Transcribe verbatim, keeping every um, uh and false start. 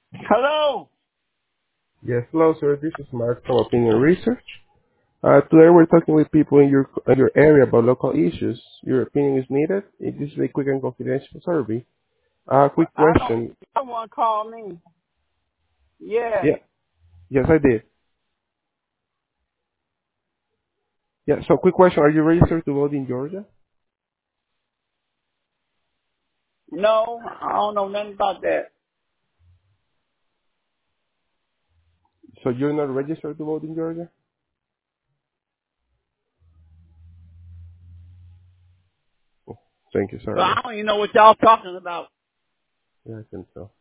Hello. Yes, hello, sir. This is Mark from Opinion Research. Uh, today we're talking with people in your in your area about local issues. Your opinion is needed. It is a quick and confidential survey. Uh, quick I don't. question. Someone call me. Yes. Yeah, yes, I did. Yeah, so quick question. Are you registered to vote in Georgia? No, I don't know nothing about that. So you're not registered to vote in Georgia? Oh, thank you. So I Sorry. don't even know what y'all talking about. Yeah, I can tell.